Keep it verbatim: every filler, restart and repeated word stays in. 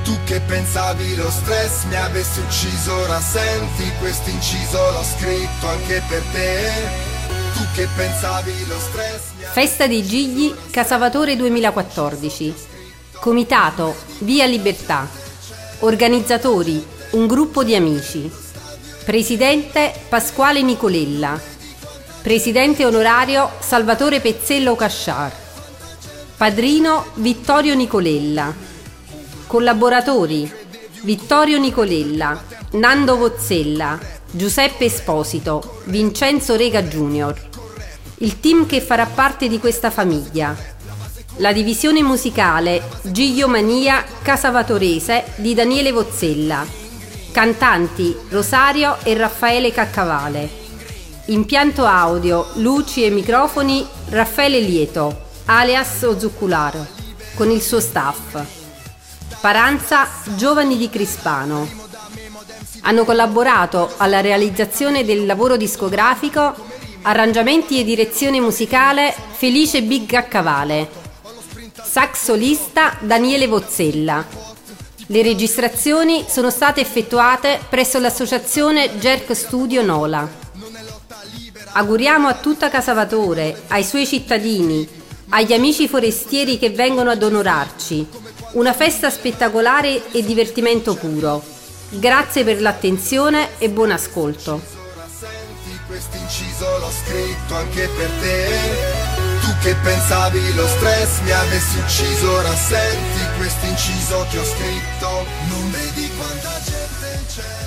Tu che pensavi lo stress mi avesse ucciso, ora senti questo inciso, l'ho scritto anche per te. Tu che pensavi lo stress mi Festa dei Gigli Casavatore duemilaquattordici. Comitato Via Libertà. Organizzatori un gruppo di amici. Presidente Pasquale Nicolella. Presidente onorario Salvatore Pezzello Casciar. Padrino Vittorio Nicolella. Collaboratori Vittorio Nicolella, Nando Vozzella, Giuseppe Esposito, Vincenzo Rega Junior. Il team che farà parte di questa famiglia: la divisione musicale Giglio Mania Casavatorese di Daniele Vozzella, cantanti Rosario e Raffaele Caccavale, impianto audio, luci e microfoni Raffaele Lieto, alias Ozucularo, con il suo staff. Paranza Giovani di Crispano. Hanno collaborato alla realizzazione del lavoro discografico, arrangiamenti e direzione musicale Felice Big Caccavale, sax solista Daniele Vozzella. Le registrazioni sono state effettuate presso l'associazione Jerk Studio Nola. Auguriamo a tutta Casavatore, ai suoi cittadini, agli amici forestieri che vengono ad onorarci, una festa spettacolare e divertimento puro. Grazie per l'attenzione e buon ascolto. senti questo inciso, l'ho scritto anche per te. Tu che pensavi lo stress mi avesse ucciso, ora senti questo inciso che ho scritto. Non vedi quanta gente c'è.